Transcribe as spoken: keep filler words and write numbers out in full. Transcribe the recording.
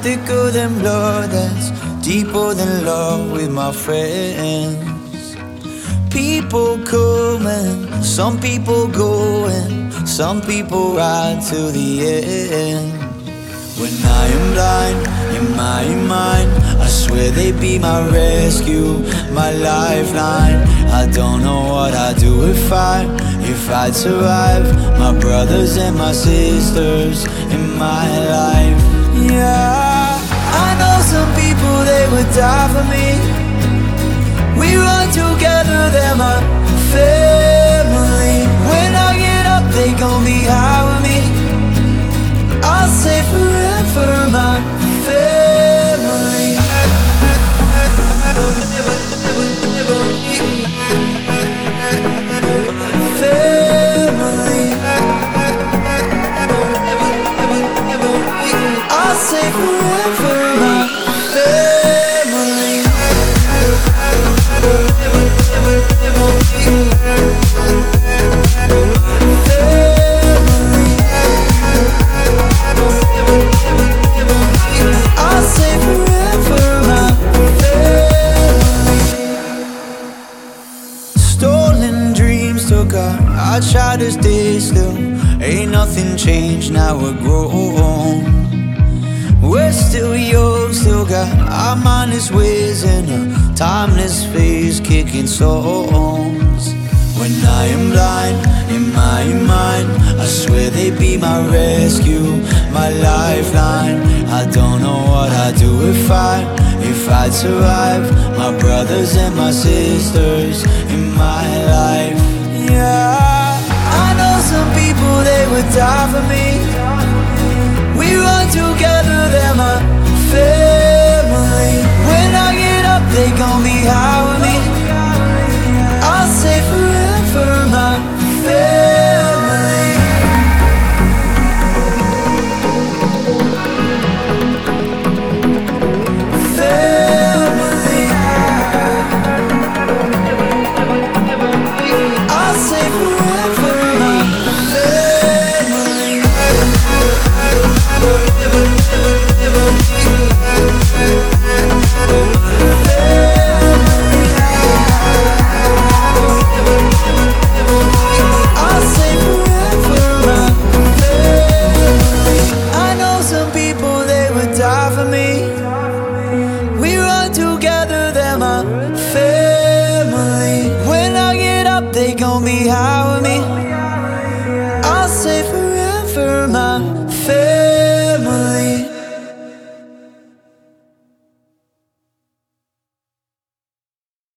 thicker than blood, that's deeper than love with my friends. People coming, some people going, some people ride to the end. When I am blind in my mind, I swear they'd be my rescue, my lifeline. I don't know what I'd do if I, if I'd survive. My brothers and my sisters in my life. Yeah, I know some people, they would die for me. We run together, they're my family. When I get up, they gon' be high with me. I'll say forever, my family. Family. I'll say forever, my family. I'll say forever, my family. Stolen dreams took off, I try to stay still. Ain't nothing changed, now we're grown. We're still young, still got our mindless ways in a timeless phase, kicking songs. When I am blind in my mind, I swear they'd be my rescue, my lifeline. I don't know what I'd do if I, if I'd survive. My brothers and my sisters in my life. Yeah, I know some people, they would die for me. We run together, they're my family. When I get up, they gon' be high with me. I'll say forever, my family. Family. I'll say forever, my family. I'll say forever, my family. I know some people, they would die for me. We run together, they're my family. When I get up, they gon' be high with me. I'll say forever, my family.